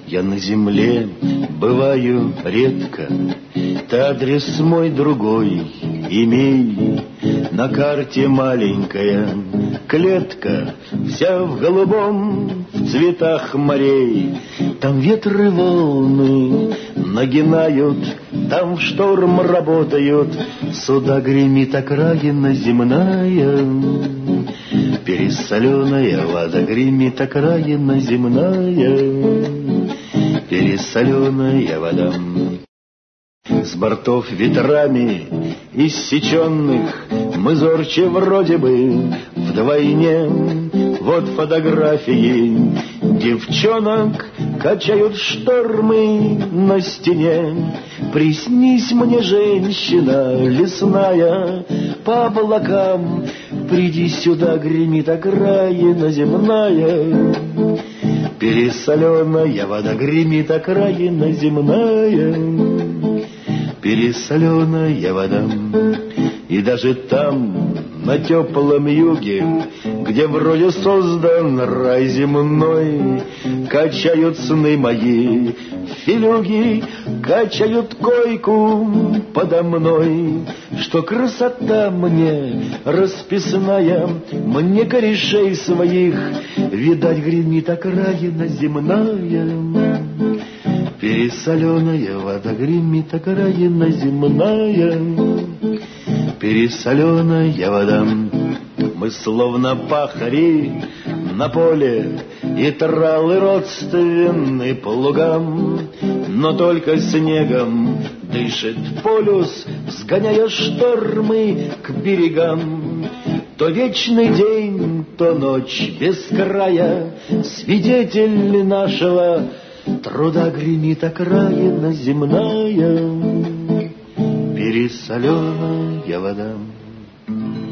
Я на земле бываю редко, ты адрес мой другой имей. На карте маленькая клетка, вся в голубом, в цветах морей. Там ветры волны нагинают, там в шторм работают, суда гремит окраина земная. Пересоленая вода гремит окраина земная. Пересоленая вода. С бортов ветрами иссеченных мы зорче вроде бы вдвойне. Вот фотографии девчонок качают штормы на стене. Приснись мне, женщина лесная, по облакам приди сюда, гремит окраина земная. Пересоленая вода гремит окраина земная. Пересоленая вода. И даже там, на теплом юге, где вроде создан рай земной, качают сны мои филюги, качают койку подо мной. Что красота мне расписная, мне корешей своих видать гремит окраина земная. Пересоленая вода гремит окраина земная. Пересоленая вода. Мы словно пахари на поле, и тралы родственны плугам, но только снегом дышит полюс, сгоняя штормы к берегам. То вечный день, то ночь без края, свидетель нашего труда гремит окраина земная. Пересоленая вода.